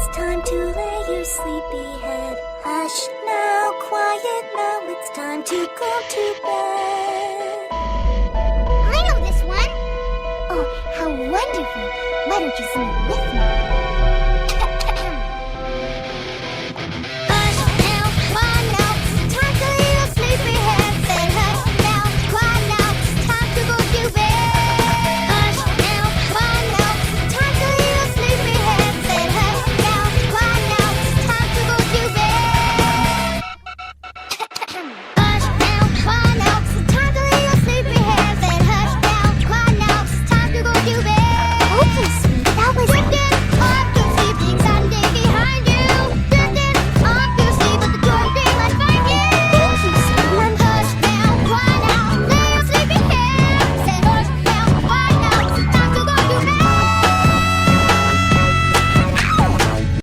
it's time to lay your sleepy head. Hush now, quiet now, it's time to go to bed. I know this one. Oh, how wonderful. Why don't you sing it with me?